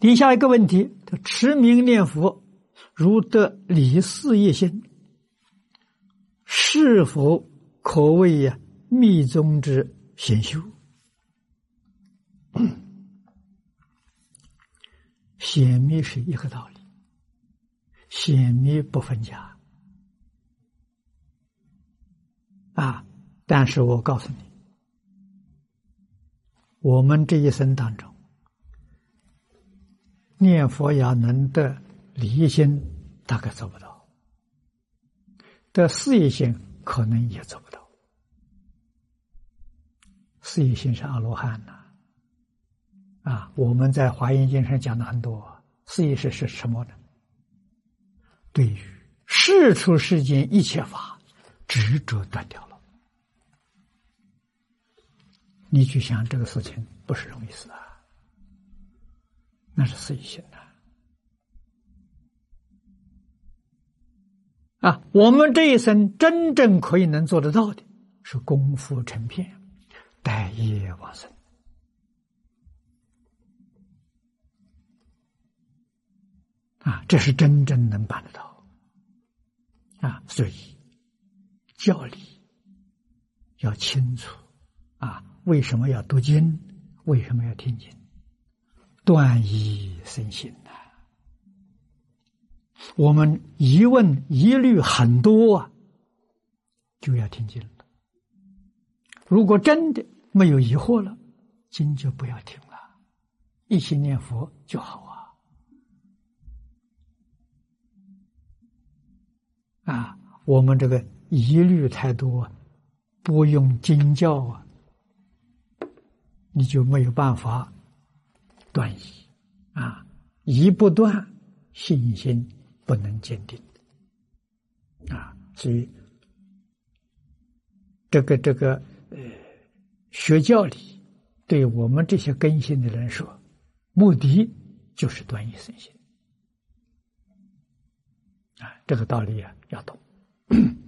底下一个问题：持名念佛，如得理事业心，是否可谓密宗之显修？显密是一个道理，显密不分家但是我告诉你，我们这一生当中，念佛要能得理心，大概做不到；得事业心，可能也做不到。事业心是阿罗汉我们在《华严经》上讲的很多，事业心是什么呢？对于世出世间一切法，执着断掉了。你去想这个事情不是容易事那是事业心我们这一生真正可以能做得到的，是功夫成片，待业往生这是真正能办得到所以教理要清楚为什么要读经，为什么要听经？断疑生信我们疑问疑虑很多就要听经了。如果真的没有疑惑了，经就不要听了，一心念佛就好我们这个疑虑太多，不用经教你就没有办法断疑疑不断，信心不能坚定所以这个学教理对我们这些根性的人说，目的就是断疑生信这个道理要懂